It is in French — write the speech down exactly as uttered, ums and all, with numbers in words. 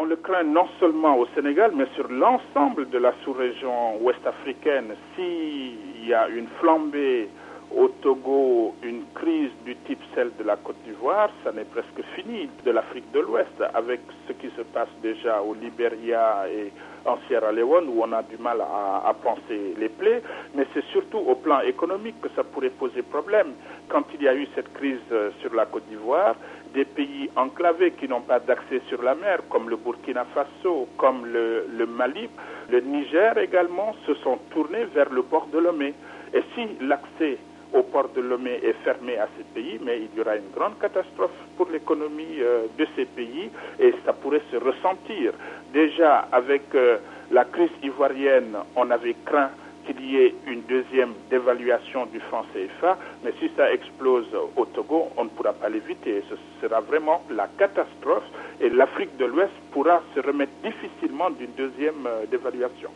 On le craint non seulement au Sénégal, mais sur l'ensemble de la sous-région ouest-africaine. S'il y a une flambée au Togo, une crise du type celle de la Côte d'Ivoire, ça n'est presque fini de l'Afrique de l'Ouest, avec ce qui se passe déjà au Libéria et en Sierra Leone, où on a du mal à, à penser les plaies, mais c'est surtout au plan économique que ça pourrait poser problème. Quand il y a eu cette crise sur la Côte d'Ivoire, des pays enclavés qui n'ont pas d'accès sur la mer, comme le Burkina Faso, comme le, le Mali, le Niger également, se sont tournés vers le port de Lomé. Et si l'accès au port de Lomé est fermé à ces pays, mais il y aura une grande catastrophe pour l'économie euh, de ces pays et ça pourrait se ressentir. Déjà, avec euh, la crise ivoirienne, on avait craint qu'il y ait une deuxième dévaluation du franc C F A, mais si ça explose au Togo, on ne pourra pas l'éviter. Ce sera vraiment la catastrophe et l'Afrique de l'Ouest pourra se remettre difficilement d'une deuxième euh, dévaluation.